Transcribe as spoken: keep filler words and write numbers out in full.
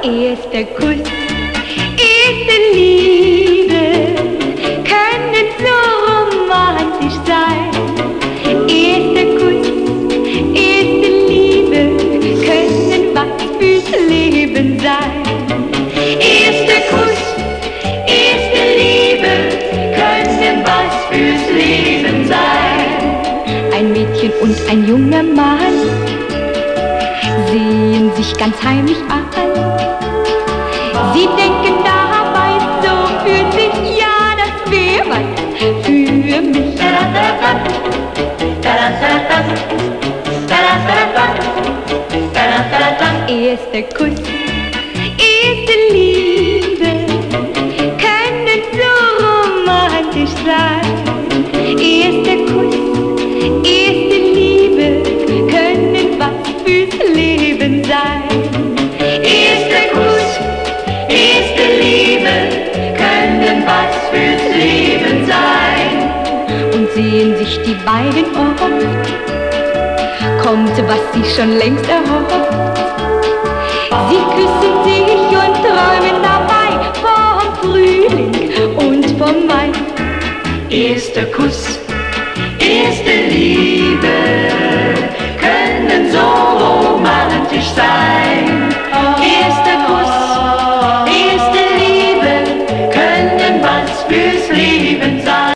Erster Kuss, erste Liebe können so romantisch sein. Erster Kuss, erste Liebe können was fürs Leben sein. Erster Kuss, erste Liebe können was fürs Leben sein. Ein Mädchen und ein junger Mann sehen sich ganz heimlich an. Sie denken dabei so für sich, ja, das wär was für mich. Erster Kuss, erste Liebe können so romantisch sein. Erster Kuss, erste Liebe können was fürs Leben sein. Erster Kuss, erste Liebe können was fürs Leben sein. Und sehen sich die beiden oft, kommt, was sie schon längst erhofft. Sie küssen sich und träumen dabei vom Frühling und vom Mai. Erster Kuss, erste Liebe.